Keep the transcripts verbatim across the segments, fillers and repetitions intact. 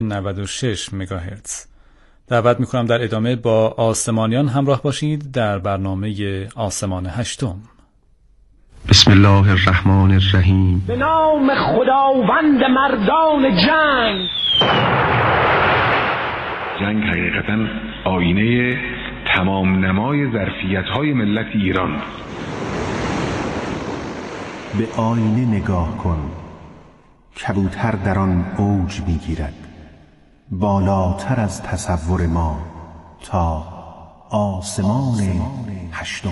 نود و شش مگاهرتز. دعوت میکنم در ادامه با آسمانیان همراه باشید در برنامه آسمان هشتم. بسم الله الرحمن الرحیم. به نام خداوند مردان جنگ. جنگ حقیقتاً آینه تمام نمای ظرفیت‌های ملت ایران. به آینه نگاه کن، کبوتر در آن اوج می‌گیرد، بالاتر از تصور ما تا آسمان هشتم.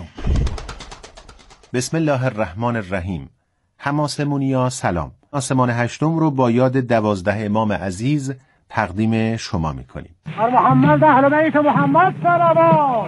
بسم الله الرحمن الرحیم. هماسمونیا سلام. آسمان هشتم رو با یاد دوازده امام عزیز تقدیم شما میکنیم. هر محمد اهل بیت محمد صلوات.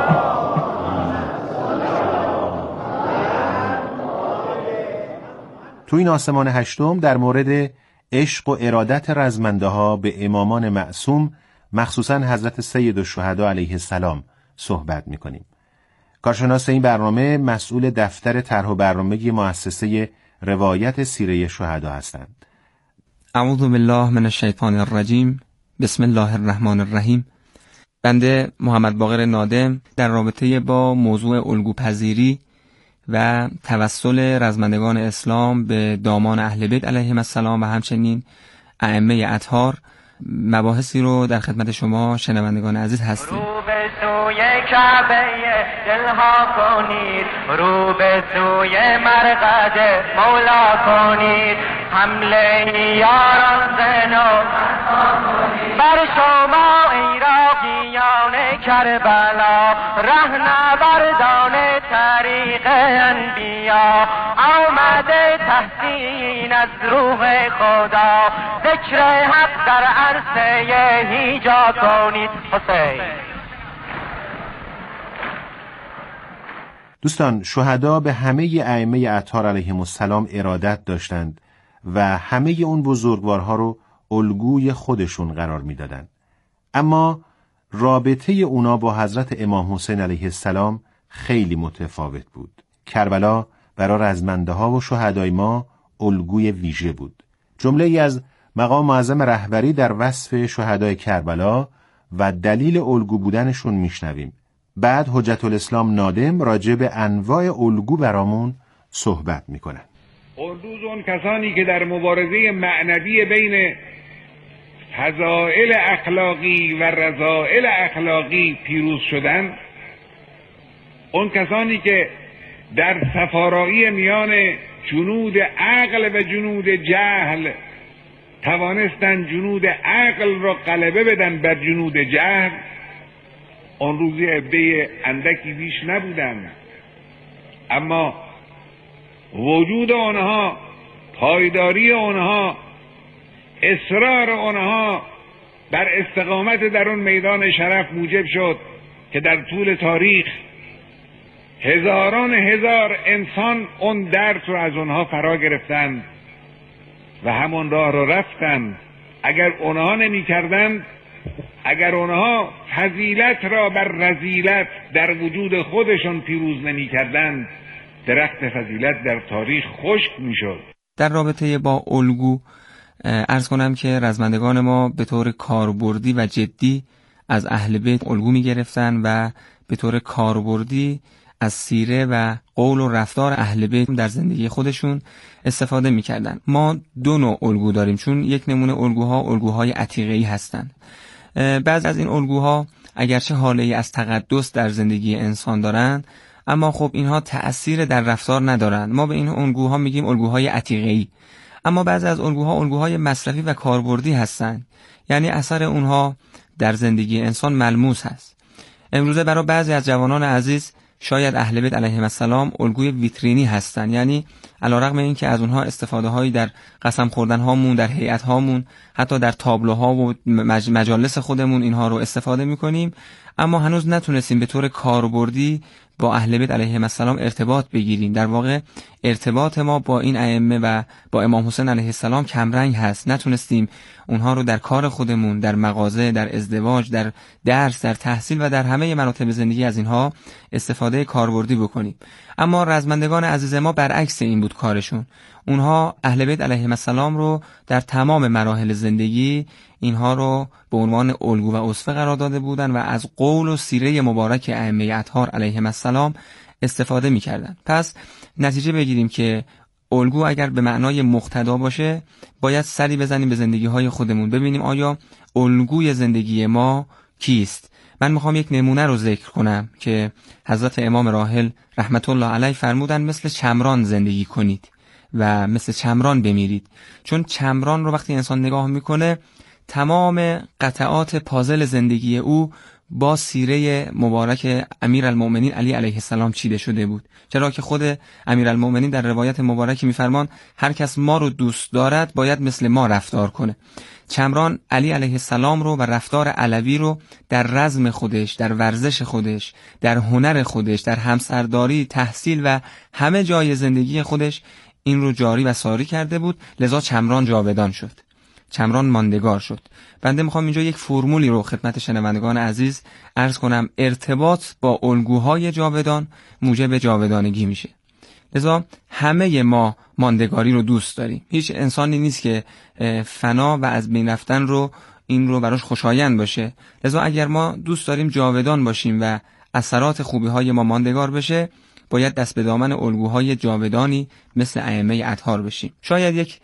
تو این آسمان هشتم در مورد عشق و ارادت رزمنده ها به امامان معصوم، مخصوصا حضرت سید الشهدا علیه السلام صحبت میکنیم. کارشناس این برنامه مسئول دفتر طرح و برنامه‌ای مؤسسه روایت سیره شهدا هستند. اعوذ بالله من الشیطان الرجیم. بسم الله الرحمن الرحیم. بنده محمد باقر نادم در رابطه با موضوع الگوپذیری و توسل رزمندگان اسلام به دامان اهل بیت علیهم السلام و همچنین ائمه اطهار مباحثی رو در خدمت شما شنوندگان عزیز هستیم. رو به سوی کعبه دلها کنید، رو به سوی مرقد مولا کنید، حمله یاران زنو بر شما عراقیان کربلا، رهنوردان طریق انبیا، آمده تحسین از روح خدا، ذکر حق در عرصه هیجا کنید. حسین. دوستان، شهدا به همه ائمه اطهار علیهم السلام ارادت داشتند و همه اون بزرگوارها رو الگوی خودشون قرار میدادند. اما رابطه اونا با حضرت امام حسین علیه السلام خیلی متفاوت بود. کربلا برای رزمنده ها و شهدای ما الگوی ویژه بود. جمله ای از مقام معظم رهبری در وصف شهدای کربلا و دلیل الگو بودنشون میشنویم. بعد حجت الاسلام نادم راجع به انواع الگو برامون صحبت میکنن. اون روز اون کسانی که در مبارزه معنوی بین فضائل اخلاقی و رذائل اخلاقی پیروز شدند، اون کسانی که در سفارایی میان جنود عقل و جنود جهل توانستند جنود عقل را غلبه بدن بر جنود جهل، اون روزی عده اندکی بیش نبودند، اما وجود آنها، پایداری آنها، اصرار آنها بر استقامت در اون میدان شرف موجب شد که در طول تاریخ هزاران هزار انسان اون درس رو از اونها فرا گرفتند و همون راه رو رفتند. اگر اونها نمی کردند، اگر اونها فضیلت را بر رذیلت در وجود خودشون پیروز نمی کردند، درخت فضیلت در تاریخ خشک می شد. در رابطه با الگو عرض کنم که رزمندگان ما به طور کاربردی و جدی از اهل بیت الگو می گرفتن و به طور کاربردی از سیره و قول و رفتار اهل بیت در زندگی خودشون استفاده می کردن. ما دو نوع الگو داریم، چون یک نمونه الگوها الگوهای عتیقه‌ای هستند. بعضی از این الگوها اگرچه حاله‌ای از تقدس در زندگی انسان دارند، اما خب اینها تأثیر در رفتار ندارند. ما به این الگوها میگیم الگوهای عتیقه‌ای. اما بعضی از الگوها الگوهای مصرفی و کاربردی هستند، یعنی اثر اونها در زندگی انسان ملموس هست. امروزه برای بعضی از جوانان عزیز شاید اهل بیت علیهم السلام الگوی ویترینی هستند، یعنی علیرغم این که از اونها استفاده هایی در قسم خوردن هامون، در هیئت هامون، حتی در تابلوها و مج... مجالس خودمون اینها رو استفاده میکنیم، اما هنوز نتونستیم به طور کاربردی با اهل بیت علیهم السلام ارتباط بگیریم. در واقع ارتباط ما با این ائمه و با امام حسین علیه السلام کمرنگ هست. نتونستیم اونها رو در کار خودمون، در مغازه، در ازدواج، در درس، در تحصیل و در همه مراتب زندگی از اینها استفاده کاربردی بکنیم. اما رزمندگان عزیز ما برعکس این بود کارشون. اونها اهل بیت علیهم السلام رو در تمام مراحل زندگی اینها رو به عنوان الگو و اسوه قرار داده بودن و از قول و سیره مبارک ائمه اطهار علیهم السلام استفاده می‌کردند. پس نتیجه بگیریم که الگو اگر به معنای مقتدا باشه، باید سری بزنیم به زندگی‌های خودمون، ببینیم آیا الگوی زندگی ما کیست. من میخوام یک نمونه رو ذکر کنم که حضرت امام راحل رحمت الله علیه فرمودن مثل چمران زندگی کنید و مثل چمران بمیرید. چون چمران رو وقتی انسان نگاه میکنه، تمام قطعات پازل زندگی او با سیره مبارک امیرالمؤمنین علی علیه السلام چیده شده بود. چرا که خود امیرالمؤمنین در روایت مبارکی میفرمان هر کس ما رو دوست دارد باید مثل ما رفتار کنه. چمران علی علیه السلام رو و رفتار علوی رو در رزم خودش، در ورزش خودش، در هنر خودش، در همسرداری، تحصیل و همه جای زندگی خودش این رو جاری و ساری کرده بود. لذا چمران جاودان شد، چمران ماندگار شد. بنده میخوام اینجا یک فرمولی رو خدمت شنوندگان عزیز عرض کنم. ارتباط با الگوهای جاودان موجب جاودانگی میشه. لذا همه ما ماندگاری رو دوست داریم. هیچ انسانی نیست که فنا و از بین رفتن رو این رو براش خوشایند باشه. لذا اگر ما دوست داریم جاودان باشیم و اثرات خوبی های ما ماندگار بشه، باید دست به دامن الگوهای جاودانی مثل ائمه اطهار بشیم. شاید یک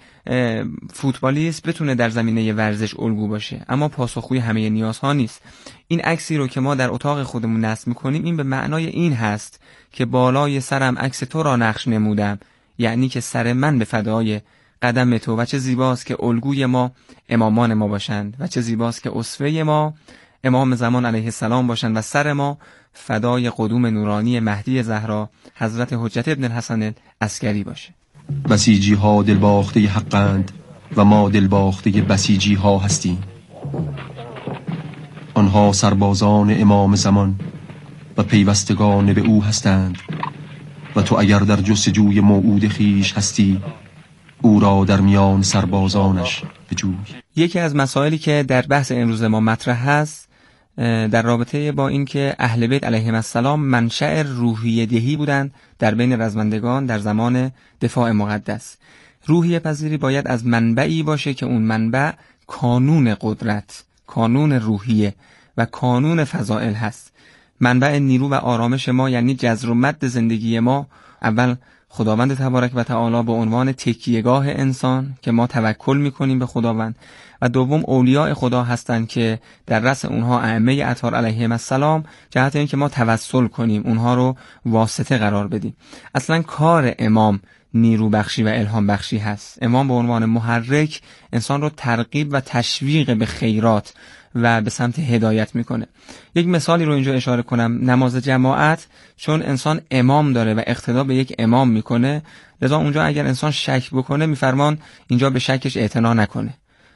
فوتبالیست بتونه در زمینه ورزش الگو باشه، اما پاسخگوی همه نیازها نیست. این عکسی رو که ما در اتاق خودمون نصب می‌کنیم، این به معنای این هست که بالای سرم عکس تو را نقش نمودم، یعنی که سر من به فدای قدم تو. و چه زیباست که الگوی ما امامان ما باشند و چه زیباست که اسوه ما امام زمان علیه السلام باشند و سر ما فدای قدوم نورانی مهدی زهرا حضرت حجت ابن الحسن عسکری باشه. بسیجی ها دلباخته حقند و ما دلباخته بسیجی ها هستیم. آنها سربازان امام زمان و پیوستگان به او هستند و تو اگر در جستجوی موعود خیش هستی، او را در میان سربازانش بجوی. یکی از مسائلی که در بحث امروز ما مطرح هست در رابطه با این که اهل بیت علیهم السلام منشأ روحیه دهی بودند در بین رزمندگان در زمان دفاع مقدس. روحیه پذیری باید از منبعی باشه که اون منبع کانون قدرت، کانون روحیه و کانون فضائل هست. منبع نیرو و آرامش ما یعنی جذر و مد زندگی ما، اول خداوند تبارک و تعالی به عنوان تکیهگاه انسان که ما توکل میکنیم به خداوند، و دوم اولیاء خدا هستند که در رأس اونها ائمه اطهار علیهم السلام، جهت این که ما توسل کنیم، اونها رو واسطه قرار بدیم. اصلا کار امام نیرو بخشی و الهام بخشی هست. امام به عنوان محرک انسان رو ترغیب و تشویق به خیرات و به سمت هدایت میکنه. یک مثالی رو اینجا اشاره کنم. نماز جماعت، چون انسان امام داره و اقتدا به یک امام میکنه، لذا اونجا اگر انسان شک بکنه میفرمان اینجا به شکش اعتنا نکنه،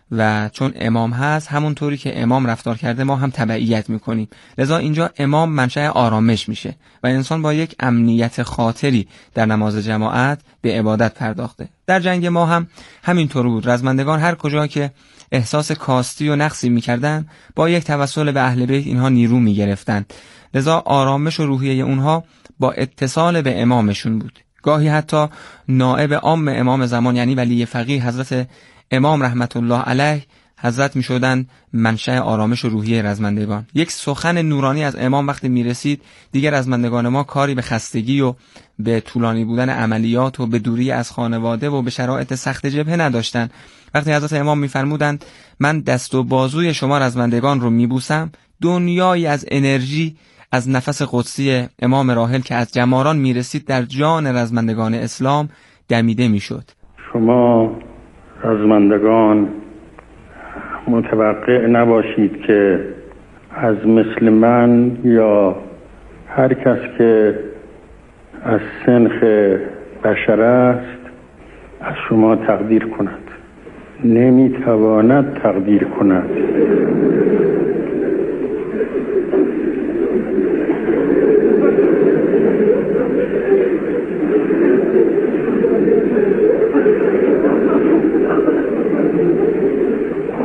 و چون امام هست همونطوری که امام رفتار کرده ما هم تبعیت میکنیم. لذا اینجا امام منشأ آرامش میشه و انسان با یک امنیت خاطری در نماز جماعت به عبادت پرداخته. در جنگ ما هم همینطور بود. رزمندگان هر کجا که احساس کاستی و نقصی میکردن، با یک توسل به اهل بیت اینها نیرو میگرفتن. لذا آرامش و روحیه اونها با اتصال به امامشون بود. گاهی حتی نائب عام امام زمان یعنی ولی فقیه حضرت امام رحمت الله علیه حضرت می شدن منشأ آرامش و روحیه رزمندگان. یک سخن نورانی از امام وقتی می رسید، دیگر رزمندگان ما کاری به خستگی و به طولانی بودن عملیات و به دوری از خانواده و به شرایط سخت جبهه نداشتن. وقتی حضرت امام می فرمودند من دست و بازوی شما رزمندگان رو می بوسم، دنیایی از انرژی از نفس قدسی امام راحل که از جماران می رسید در جان رزمندگان اسلام دمیده می شد. شما رزمندگان متوقع نباشید که از مثل من یا هر کس که از سنخ بشر است از شما تقدیر کند. نمیتواند تقدیر کند.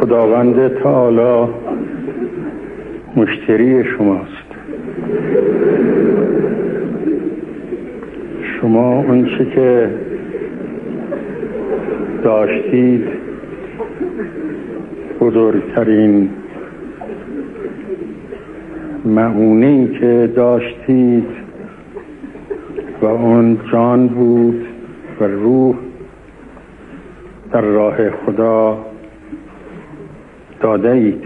خداوند تعالی مشتری شماست. شما اون چه که داشتید، بزرگترین مؤونه‌ای که داشتید و اون جان بود و روح در راه خدا داده اید.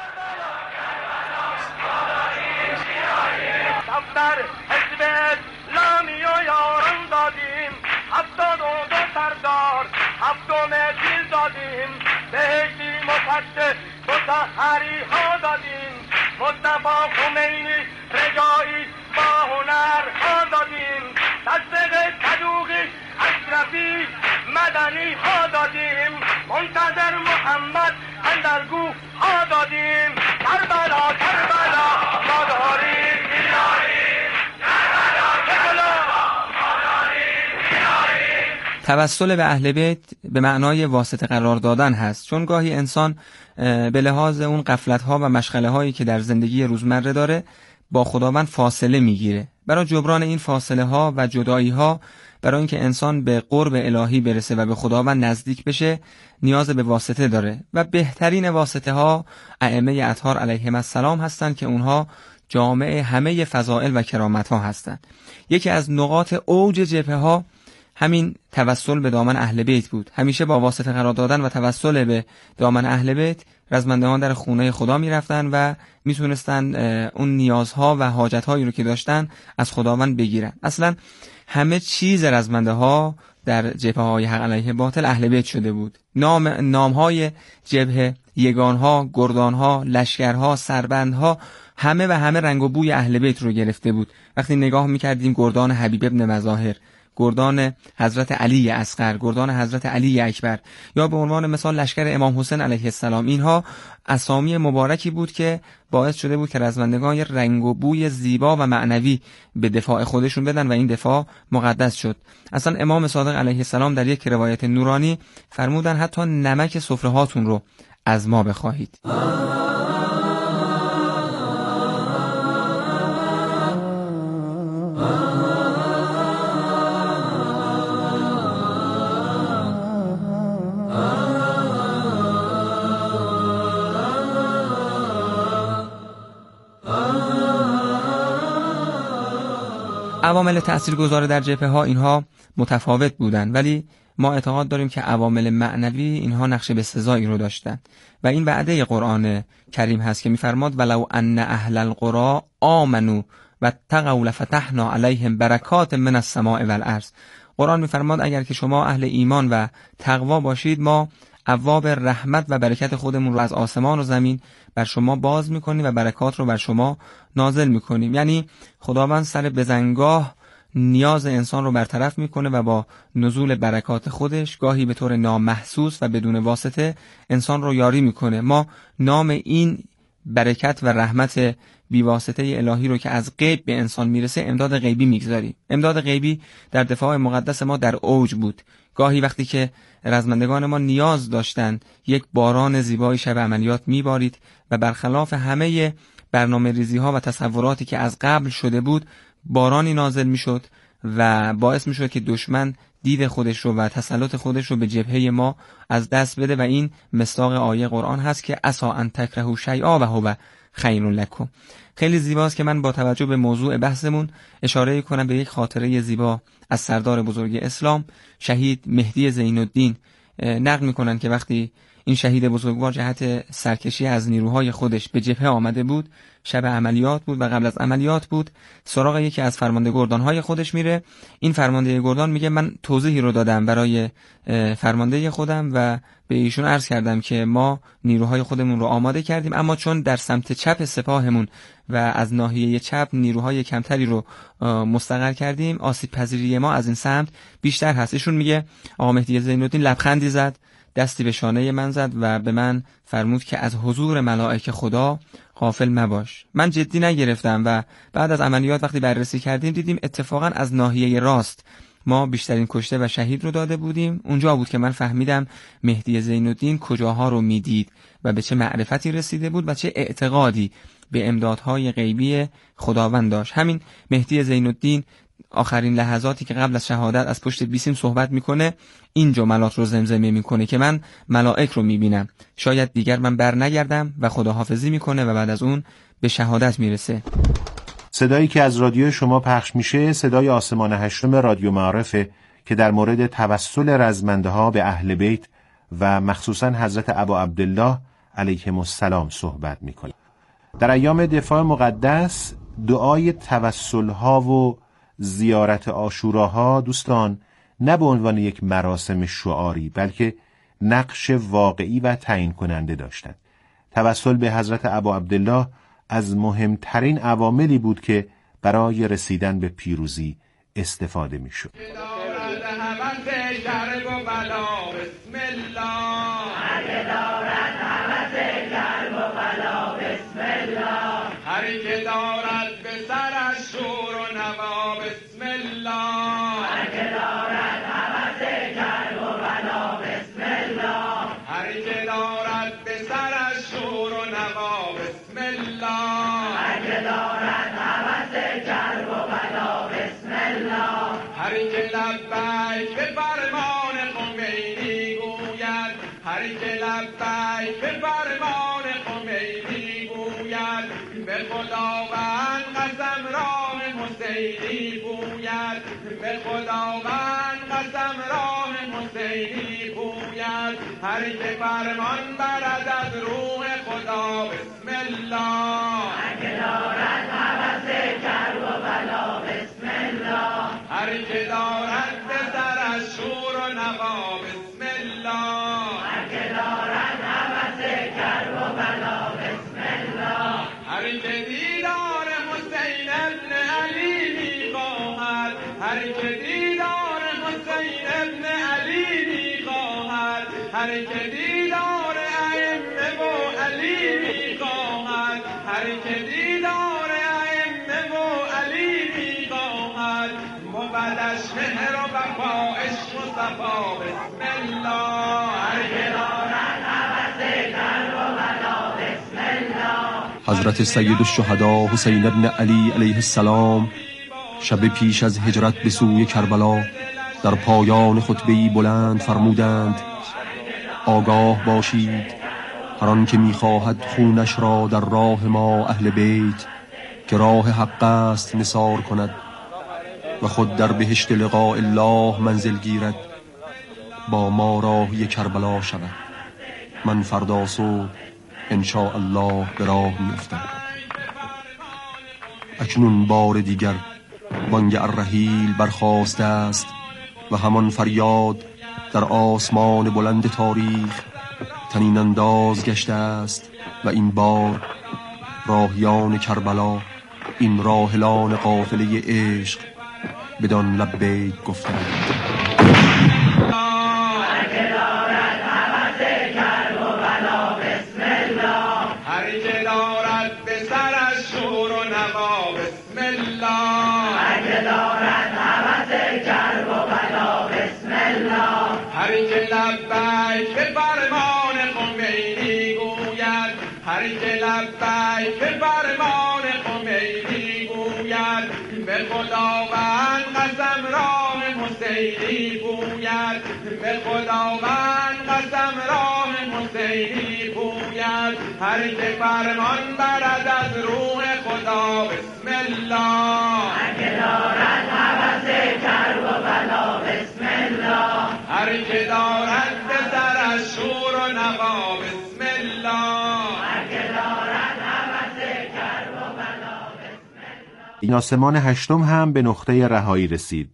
مطهری ها دادیم، مصطفی خمینی رجایی با هنر ها دادیم، تصدیق صدوقی اشرفی مدنی ها دادیم، منتظر محمد اندرگو ها دادیم. کربلا کربلا ما داریم میاریم، کربلا کربلا ما داریم میاریم. توسل به اهل بیت به معنای واسطه قرار دادن هست، چون گاهی انسان به لحاظ اون غفلت‌ها و مشغله‌هایی که در زندگی روزمره داره با خداوند فاصله میگیره. برای جبران این فاصله‌ها و جدایی‌ها، برای اینکه انسان به قرب الهی برسه و به خداوند نزدیک بشه، نیاز به واسطه داره و بهترین واسطه‌ها ائمه اطهار علیهم السلام هستند که اونها جامع همه فضائل و کرامت‌ها هستند. یکی از نقاط اوج جبهه‌ها همین توسل به دامن اهل بیت بود. همیشه با واسطه قرار دادن و توسل به دامن اهل بیت رزمندگان در خونه خدا می رفتن و می تونستن اون نیازها و حاجتهایی رو که داشتن از خداوند بگیرن. اصلا همه چیز رزمنده ها در جبهه های حق علیه باطل اهل بیت شده بود. نام نام های جبهه، یگان ها، گردان ها، لشکرها، سربندها، همه و همه رنگ و بوی اهل بیت رو گرفته بود. وقتی نگاه می کردیم گردان حبیب ابن مظاهر، گردان حضرت علی اصغر، گردان حضرت علی اکبر، یا به عنوان مثال لشکر امام حسین علیه السلام، اینها اسامی مبارکی بود که باعث شده بود که رزمندگان رنگ و بوی زیبا و معنوی به دفاع خودشون بدن و این دفاع مقدس شد. اصلا امام صادق علیه السلام در یک روایت نورانی فرمودن حتی نمک سفره هاتون رو از ما بخواهید. عوامل تأثیرگذار در جبهه ها اینها متفاوت بودند، ولی ما اعتقاد داریم که عوامل معنوی اینها نقش بسزایی رو داشتند و این وعده قرآن کریم هست که میفرماد ولو ان اهل القرى آمنوا واتقوا لفتحنا علیهم برکات من السماء والارض. قرآن میفرماد اگر که شما اهل ایمان و تقوا باشید، ما ابواب رحمت و برکت خودمون رو از آسمان و زمین بر شما باز میکنیم و برکات رو بر شما نازل میکنیم. یعنی خداوند سر بزنگاه نیاز انسان رو برطرف میکنه و با نزول برکات خودش گاهی به طور نامحسوس و بدون واسطه انسان رو یاری میکنه. ما نام این برکت و رحمت بیواسطه الهی رو که از غیب به انسان میرسه امداد غیبی میگذاریم. امداد غیبی در دفاع مقدس ما در اوج بود. گاهی وقتی که رزمندگان ما نیاز داشتند یک باران زیبای شب عملیات میبارید و برخلاف همه برنامه ریزی ها و تصوراتی که از قبل شده بود بارانی نازل میشد و باعث میشد که دشمن دید خودش رو و تسلط خودش رو به جبهه ما از دست بده و این مصداق آیه قرآن هست که عسی ان تکرهوا شیئا و هو خیر لکم. خیلی زیباست که من با توجه به موضوع بحثمون اشاره کنم به یک خاطره زیبا از سردار بزرگ اسلام شهید مهدی زین الدین. نقل میکنن که وقتی این شهید بزرگوار جهت سرکشی از نیروهای خودش به جبهه آمده بود، شب عملیات بود و قبل از عملیات بود، سراغ یکی از فرمانده گردانهای خودش میره. این فرمانده گردان میگه من توضیحی رو دادم برای فرمانده خودم و به ایشون عرض کردم که ما نیروهای خودمون رو آماده کردیم، اما چون در سمت چپ سپاهمون و از ناحیه چپ نیروهای کمتری رو مستقر کردیم، آسیب پذیری ما از این سمت بیشتر هست. ایشون میگه آقا مهدی زین الدین لبخندی زد، دستی به شانه من زد و به من فرمود که از حضور ملائکه خدا غافل مباش. من جدی نگرفتم و بعد از عملیات وقتی بررسی کردیم دیدیم اتفاقا از ناحیه راست ما بیشترین کشته و شهید رو داده بودیم. اونجا بود که من فهمیدم مهدی زین‌الدین کجاها رو میدید و به چه معرفتی رسیده بود و چه اعتقادی به امدادهای غیبی خداوند داشت. همین مهدی زین‌الدین آخرین لحظاتی که قبل از شهادت از پشت بیسیم صحبت میکنه این جملات رو زمزمه میکنه که من ملائک رو میبینم، شاید دیگر من بر نگردم، و خداحافظی میکنه و بعد از اون به شهادت میرسه. صدایی که از رادیو شما پخش میشه صدای آسمان هشتم رادیو معارفه که در مورد توسل رزمنده ها به اهل بیت و مخصوصا حضرت ابا عبدالله علیهم السلام صحبت میکنه. در ایام دفاع مقدس دعای توسل ها و زیارت عاشوراها دوستان نه به عنوان یک مراسم شعاری بلکه نقش واقعی و تعیین کننده داشتند. توسل به حضرت ابا عبدالله از مهمترین عواملی بود که برای رسیدن به پیروزی استفاده می شد. به خداوند قسم راه حسینی پوید، هر که فرمان برد از روح خدا بسم الله، اگه دارد هوس کرب و بلا بسم الله، هر که دارد به سر از شور و نوا بسم الله، اگه دارد هوس کرب و بلا بسم الله، هر که دیدار حسین ابن علی میخواهد، هر که دیدار حسین ابن علی میخواهد، هر که دیدار ائمه و علی میخواهد، هر که دیدار ائمه و علی میخواهد، مبدش مهر و وفا عشق و صفا بسم الله، هر که دارد هوس کرب و بلا بسم الله. حضرت سید الشهدا حسین ابن علی علیه السلام شب پیش از هجرت به سوی کربلا در پایان خطبه‌ای بلند فرمودند: آگاه باشید هر آن که می‌خواهد خونش را در راه ما اهل بیت که راه حق است نثار کند و خود در بهشت لقاء الله منزل گیرد، با ما راهی کربلا شود. من فردا صبح ان شاء الله به راه می‌افتم. اکنون بار دیگر بانگ الرحیل برخاسته است و همان فریاد در آسمان بلند تاریخ تنین انداز گشته است و این بار راهیان کربلا، این راهلان قافله عشق بدان لبیک گفتند. لبیک به فرمان خمینی گوید، هر که لبیک به فرمان خمینی گوید، به خداوند قسم راه حسینی پوید، به خداوند قسم راه حسینی پوید، هر که فرمان برد از روح خدا بسم الله، اگه دارد هوس کرب و بلا بسم الله، هر که دارد به سر از شور و نوا بسم الله، اگه دارد هوس کرب و بلا بسم الله. این آسمان هشتم هم به نقطه رهایی رسید.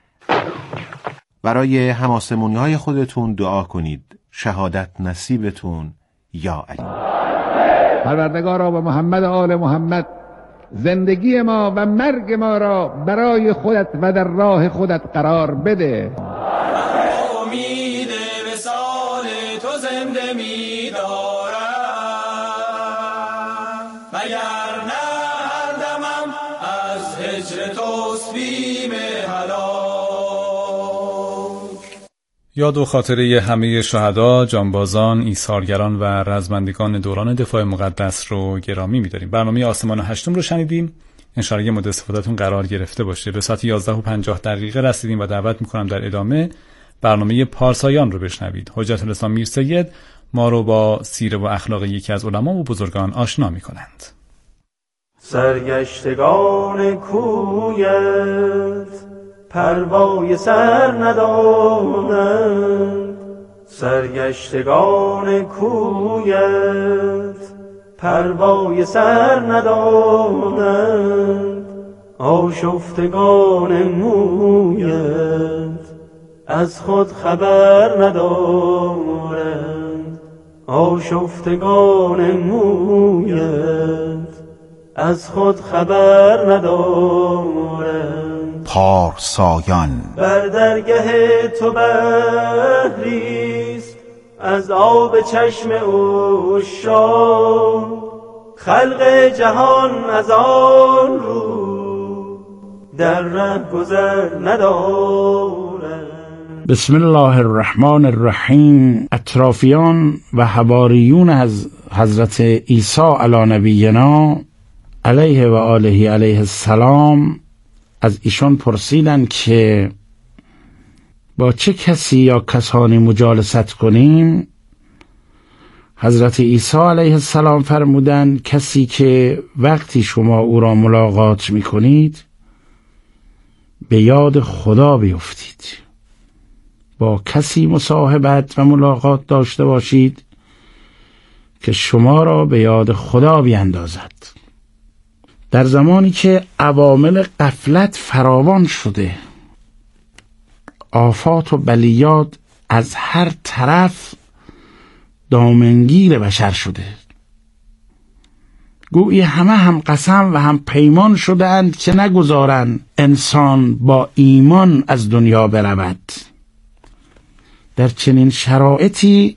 برای هماسمونی های خودتون دعا کنید. شهادت نصیبتون یا علی. پروردگارا و محمد آل محمد زندگی ما و مرگ ما را برای خودت و در راه خودت قرار بده. امید وصال تو زنده می دارم، مگر نه هر دمم از هجر توست بیم حلال. یاد و خاطره همه شهدا، جانبازان، ایثارگران و رزمندگان دوران دفاع مقدس رو گرامی می‌داریم. برنامه آسمان هشتم رو شنیدیم. انشاءالله مورد استفادهتون قرار گرفته باشه. به ساعت یازده و پنجاه دقیقه رسیدیم و دعوت می‌کنم در ادامه برنامه پارسایان رو بشنوید. حجت الاسلام میرسید ما رو با سیره و اخلاق یکی از علما و بزرگان آشنا می‌کنند. سرگشتگان کویت پروای سر ندانند، سرگشتگان کویت پروای سر ندانند، آشفتگان مویت از خود خبر ندارند، آشفتگان مویت از خود خبر ندارند. پارسایان بر درگه تو بحریست از آب چشم عشاق، خلق جهان از آن رو در ره گذر ندارند. بسم الله الرحمن الرحیم. اطرافیان و حواریون از حضرت عیسی علی نبینا علیه و آله علیه السلام از ایشان پرسیدند که با چه کسی یا کسانی مجالست کنیم؟ حضرت عیسی علیه السلام فرمودند کسی که وقتی شما او را ملاقات می کنید به یاد خدا بیفتید. با کسی مصاحبت و ملاقات داشته باشید که شما را به یاد خدا بیندازد. در زمانی که عوامل غفلت فراوان شده، آفات و بلیات از هر طرف دامنگیر بشر شده، گویی همه هم قسم و هم پیمان شدند که نگذارند انسان با ایمان از دنیا برود. در چنین شرایطی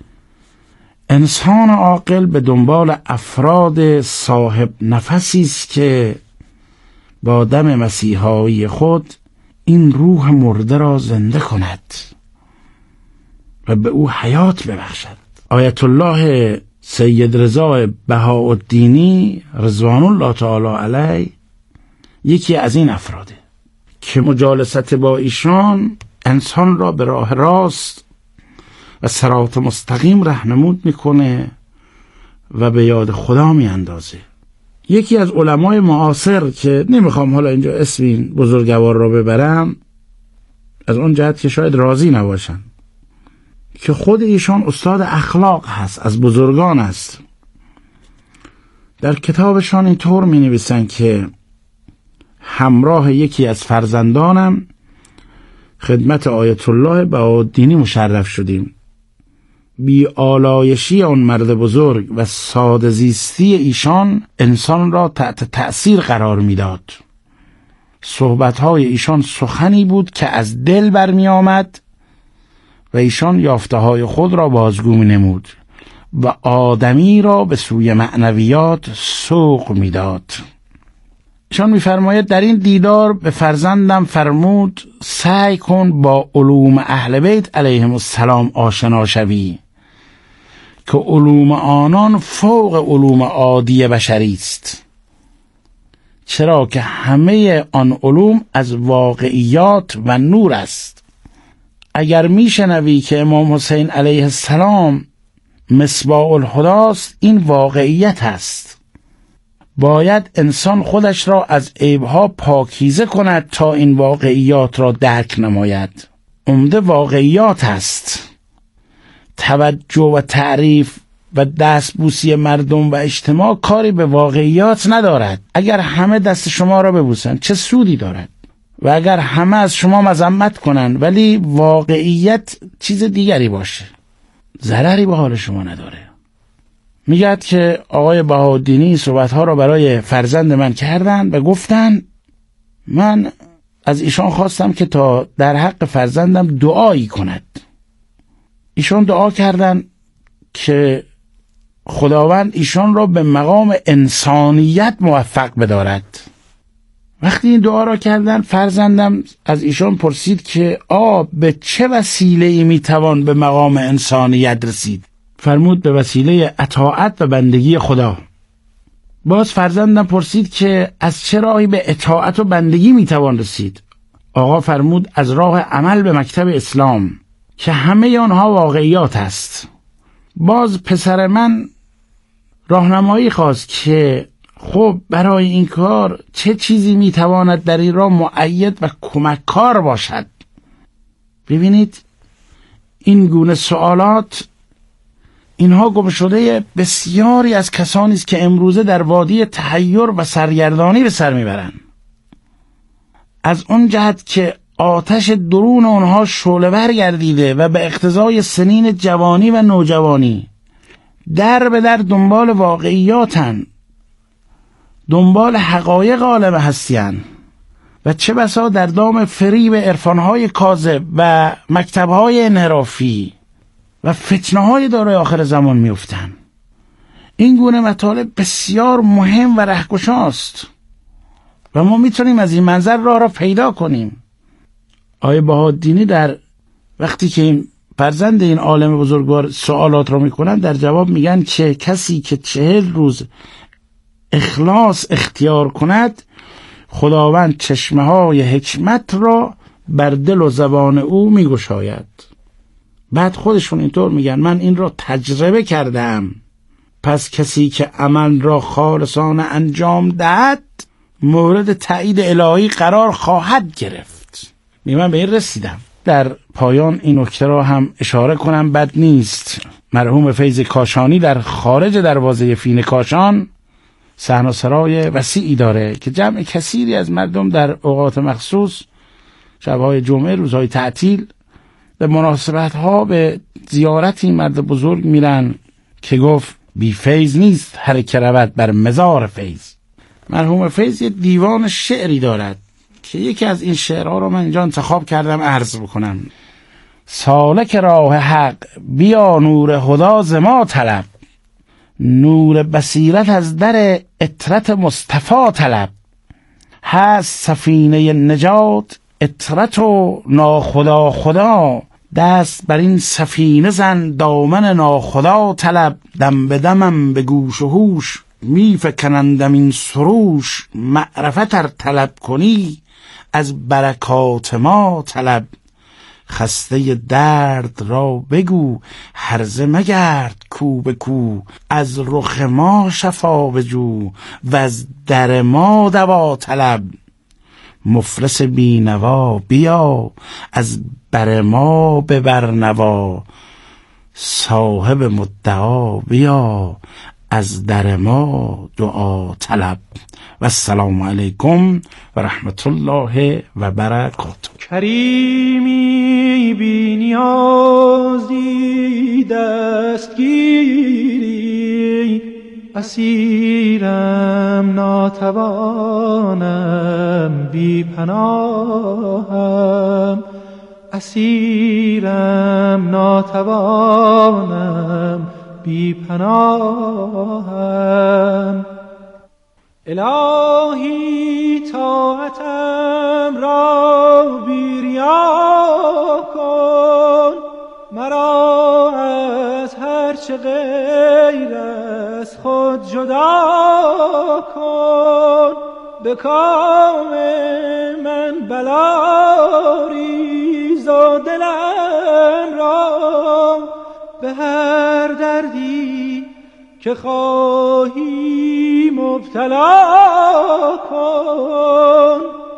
انسان عاقل به دنبال افراد صاحب نفسی است که با دم مسیحایی خود این روح مرده را زنده کند و به او حیات ببخشد. آیت الله سید رضا بهاءالدینی رضوان الله تعالی علیه یکی از این افراده که مجالست با ایشان انسان را به راه راست و صراط مستقیم راهنمود میکنه و به یاد خدا میاندازه. یکی از علمای معاصر که نمیخوام حالا اینجا اسم این بزرگوار را ببرم، از اون جهت که شاید راضی نباشن، که خود ایشان استاد اخلاق هست، از بزرگان است، در کتابشان اینطور می نویسن که همراه یکی از فرزندانم خدمت آیت الله بهاءالدینی مشرف شدیم. بی آلایشی آن مرد بزرگ و ساده زیستی ایشان انسان را تحت تأثیر قرار میداد. صحبتهای ایشان سخنی بود که از دل برمی آمد و ایشان یافته های خود را بازگو می نمود و آدمی را به سوی معنویات سوق می داد. ایشان می فرماید در این دیدار به فرزندم فرمود سعی کن با علوم اهل بیت علیهم السلام آشنا شوی که علوم آنان فوق علوم عادی بشری است، چرا که همه آن علوم از واقعیات و نور است. اگر میشنوی که امام حسین علیه السلام مصباح الهداست، این واقعیت است. باید انسان خودش را از عیبها پاکیزه کند تا این واقعیات را درک نماید. عمده واقعیات است. توجه و تعریف و دستبوسی مردم و اجتماع کاری به واقعیات ندارد. اگر همه دست شما را ببوسند چه سودی دارد؟ و اگر همه از شما مذمت کنند ولی واقعیت چیز دیگری باشه، ضرری به حال شما نداره. میگه که آقای بهاءالدینی صحبتها را برای فرزند من کردن و گفتن من از ایشان خواستم که تا در حق فرزندم دعایی کند. ایشان دعا کردن که خداوند ایشان را به مقام انسانیت موفق بدارد. وقتی این دعا را کردن، فرزندم از ایشان پرسید که آب به چه وسیله‌ای میتوان به مقام انسانیت رسید؟ فرمود به وسیله اطاعت و بندگی خدا. باز فرزندم پرسید که از چه راهی به اطاعت و بندگی میتوان رسید؟ آقا فرمود از راه عمل به مکتب اسلام که همه آنها واقعیات است. باز پسر من راهنمایی خواست که خب برای این کار چه چیزی میتواند در این راه مؤید و کمککار باشد. ببینید این گونه سوالات، اینها گم شده بسیاری از کسانی است که امروزه در وادی تحیر و سرگردانی به سر میبرند، از اون جهت که آتش درون آنها شعله‌ور گردیده و به اقتضای سنین جوانی و نوجوانی در به در دنبال واقعیاتن، دنبال حقایق عالم هستی‌اند و چه بسا در دام فریب عرفان‌های کاذب و مکتب‌های انحرافی و فتنه‌های دارای آخر زمان می‌افتند. این گونه مطالب بسیار مهم و رهگشاست و ما میتونیم از این منظر راه را پیدا کنیم. آیه بهاءالدینی در وقتی که این فرزند این عالم بزرگوار سوالات را میکنن، در جواب میگن که کسی که چهل روز اخلاص اختیار کند، خداوند چشمه های حکمت را بر دل و زبان او میگشاید. بعد خودشون اینطور میگن من این را تجربه کردم، پس کسی که عمل را خالصانه انجام دهد مورد تایید الهی قرار خواهد گرفت. من به این رسیدم. در پایان این نکته را هم اشاره کنم بد نیست. مرحوم فیض کاشانی در خارج دروازه فین کاشان صحن و سرای وسیعی داره که جمع کثیری از مردم در اوقات مخصوص، شبهای جمعه، روزهای تعطیل، به مناسبت‌ها به زیارت این مرد بزرگ میرن که گفت بی فیض نیست هر که رود بر مزار فیض. مرحوم فیض یه دیوان شعری دارد که یکی از این شعرها رو من اینجا انتخاب کردم عرض بکنم. سالک راه حق بیا نور خدا ز ما طلب، نور بصیرت از در اطرت مصطفی طلب، هست سفینه نجات اطرت و ناخدا خدا، دست بر این سفینه زن دامن ناخدا طلب، دم به دمم به گوش و هوش می فکنندم این سروش، معرفت ار طلب کنی از برکات ما طلب، خسته درد را بگو هرزه مگرد کو به کو، از رخ ما شفا بجو و از در ما دوا طلب، مفلس بینوا بیا از بر ما ببر نوا، صاحب مدعا بیا از در ما دعا طلب. و السلام علیکم و رحمت الله و برکاته. کریمی بی نیازی دستگیری، اسیرم ناتوانم بی پناهم، اسیرم ناتوانم بی پناهم، الهی طاعتم را بی ریا کن، مرا از هر چه غیر از خود جدا کن، به کام من بلا ریز و دلم را به هر دردی که خواهی مبتلا کن،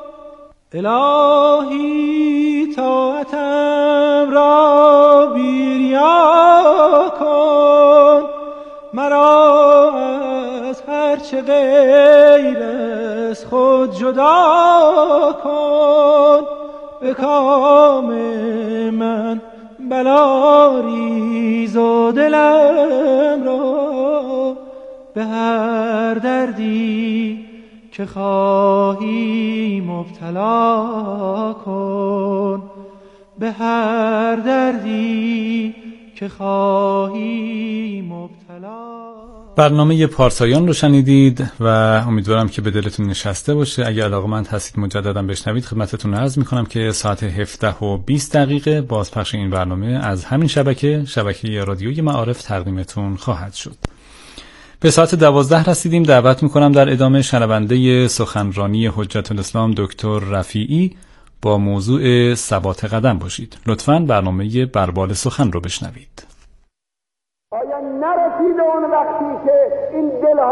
الهی طاعتم را بی ریا کن، مرا از هر چه غیر از خود جدا کن، به کام من بلا ریز و دلم را به هر دردی که خواهی مبتلا کن، به هر دردی که خواهی مبتلا برنامه پارسایان رو شنیدید و امیدوارم که به دلتون نشسته باشه. اگه علاقه‌مند هستید مجددا بشنوید خدمتتون عرض میکنم که ساعت هفده و بیست دقیقه بازپخش این برنامه از همین شبکه شبکه رادیوی معارف تقدیمتون خواهد شد. به ساعت دوازده رسیدیم. دعوت میکنم در ادامه شنونده سخنرانی حجت الاسلام دکتر رفیعی با موضوع ثبات قدم باشید. لطفاً برنامه بربال سخن رو بشنوید.